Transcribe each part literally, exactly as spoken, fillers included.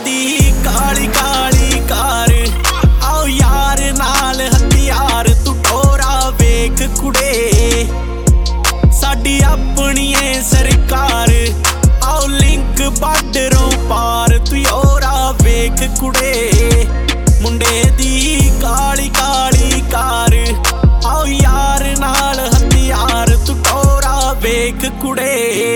दी Kali Kali car आओ यार नाल हथियार तू टोरा वेख कुड़े साडी अपनी है सरकार आओ लिंक बार्डरों पार तू योरा वेख कुड़े मुंडे दी काली काली कार आओ यार नाल हथियार तू टोरा वेख कुड़े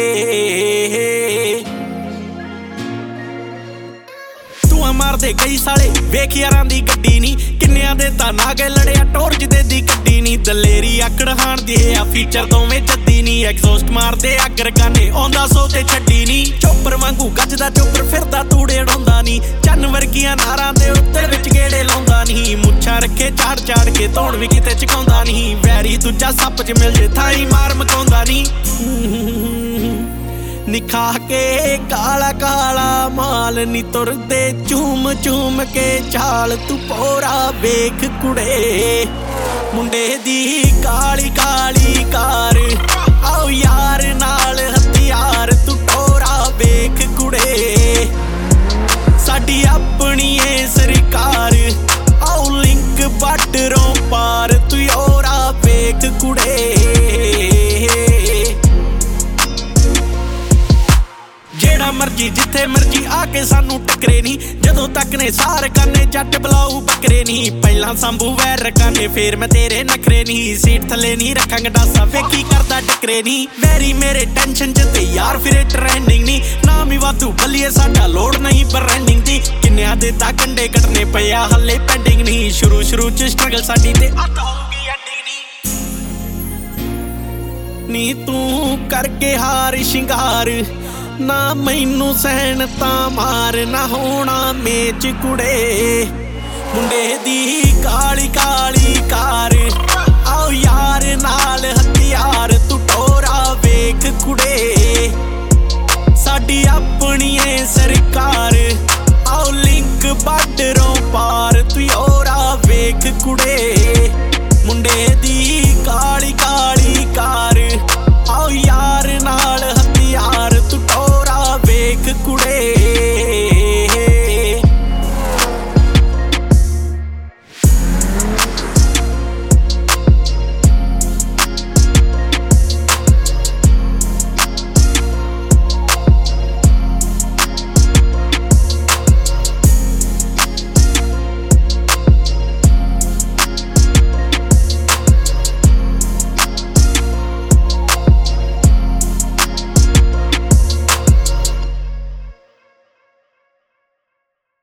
मारदे कई साले वेख यारां दी गड्डी नी किन्नियां दे तां नागे लड़िया टोरज दे दी गड्डी नी दलेरी आकड़ हाण दी आ फीचर दोवें जद्दी नी एग्जॉस्ट मारदे अगर गाने आउंदा सो ते छड्डी नी चोपर वांगू गजदा चोपर फिरदा तूड़े उड़ाउंदा नी चन्न वर्गियां नारां दे उत्ते विच गेड़े लाउंदा नी मुच्छां रखे चाड़ चाड़ के धौण भी किते चकाउंदा नी वैरी दूजा सप च मिल जे थाई मार मकाउंदा नी निखा के काला काला माल नी तुरदे चूम चूम के चाल तू पोरा वेख कुड़े मुंडे दी काली काली कार आओ यार नाल हथियार तू टोरा वेख कुड़े साडी अपनी है सरकार आओ लिंक बार्डरों पार तू योरा वेख कुड़े जेड़ा मर्जी जिथे मर्जी आके सानू टकरे नी जदों तक ने सार करने जट बलाऊ बकरे नी पहला संभू वैर रखाने फिर मैं तेरे नखरे नी सीट थले नी रखांगा डासा वेखी करदा टकरे नी वैरी मेरे टेंशन च ते यार फिर ट्रेंडिंग नी नाम ही वाधू बलिए साडा लोड नहीं ब्रांडिंग दी किन्नियां दे ता कंडे कटने पिया हले पेंडिंग नी शुरू शुरू च स्ट्रगल साडी ते अत होगी एंडिंग नी नी तू करके हार शिंगार ना मैनू सहन तां मार ना होना मेच कुड़े मुंडे दी काली काली